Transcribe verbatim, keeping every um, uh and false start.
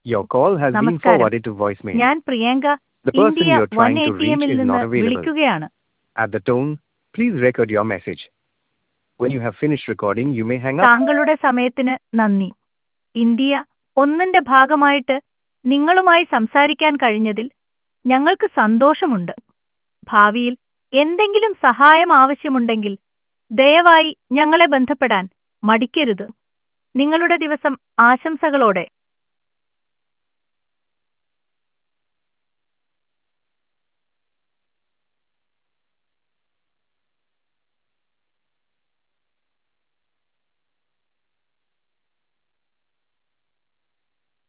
Your call has been നമസ്കാരം. forwarded to voicemail. ഞാൻ Priyanka The person India you're one trying A to T reach എമ്മിൽ is നിന്ന് not available. വിളിക്കുകയാണ്. At the tone, please record your message. When you have finished recording, you may hang up. താങ്കളുടെ സമയത്തിന് നന്ദി. India ഒന്നിന്റെ ഭാഗമായിട്ട് നിങ്ങളുമായി സംസാരിക്കാൻ കഴിഞ്ഞതിൽ ഞങ്ങൾക്ക് സന്തോഷമുണ്ട്. ഭാവിയിൽ എന്തെങ്കിലും സഹായം ആവശ്യമുണ്ടെങ്കിൽ ദയവായി ഞങ്ങളെ ബന്ധപ്പെടാൻ മടിക്കരുത്. നിങ്ങളുടെ ദിവസം ആശംസകളോടെ.